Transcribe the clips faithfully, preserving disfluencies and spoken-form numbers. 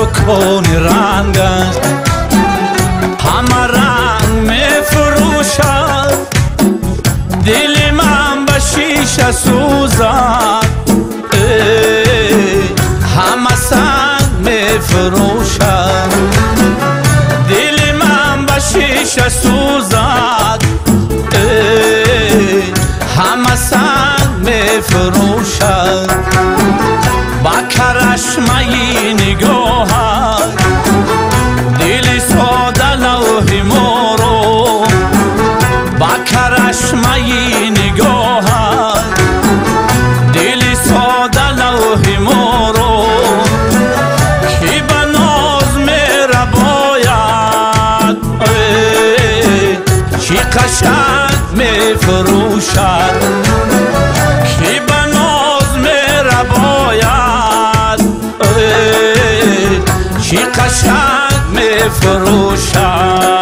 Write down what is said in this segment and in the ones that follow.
دکان رنگ است، همه رنگ میفروشد، دل من به شیشه سوزد، همه سنگ میفروشد، دل من به شیشه سوزد، همه سنگ میفروشد. با کرشمه نگاهت دل ساده لوح ما رو، با کرشمه نگاهت دل ساده لوح ما رو، کی به ناز میره باید، چی قشنگ میفروشد، کی به ناز میره باید، چی قشنگ میفروشد.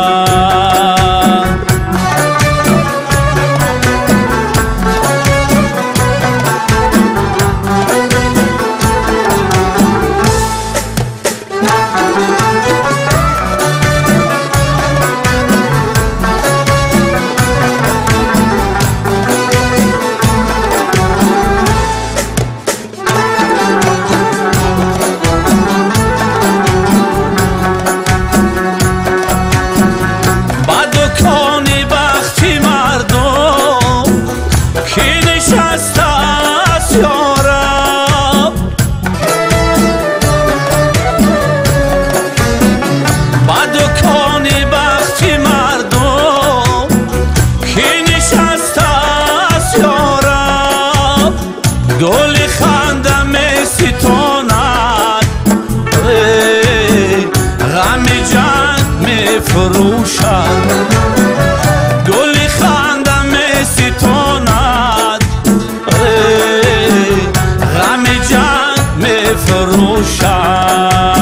گل خنده می ستاند، غم جنگ می فروشد، گل خنده می ستاند، غم جنگ می فروشد.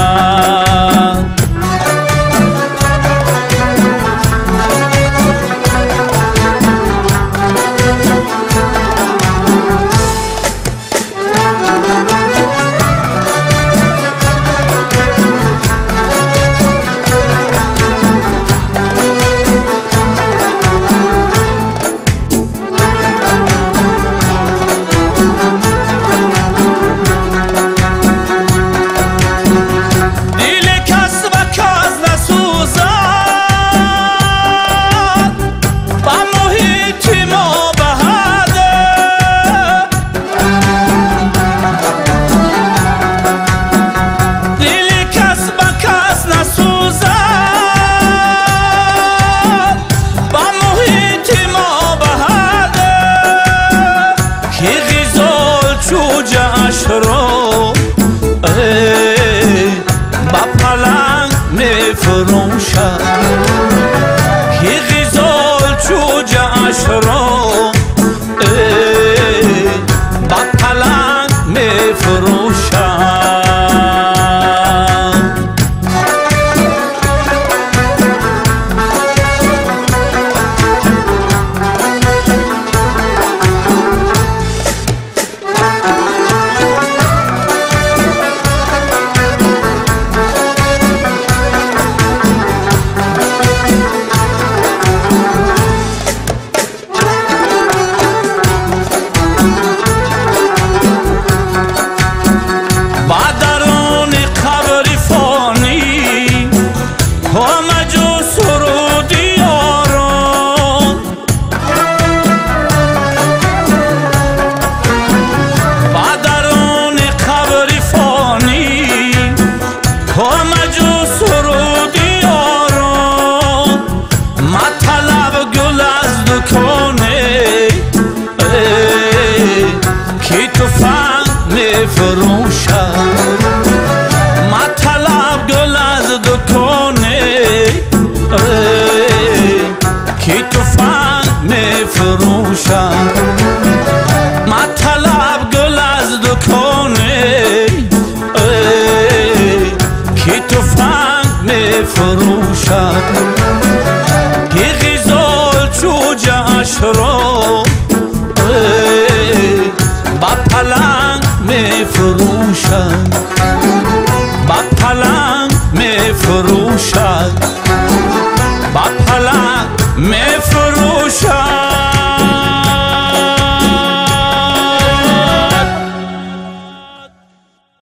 با پلنگ میفروشد، که غزال چوجه اش را با پلنگ میفروشد. مطلب گل از دکانه، کی تفنگ میفروشد، مطلب گل از دکانه، کی تفنگ میفروشد، کی غزال چوجه اش را با پلنگ میفروشد.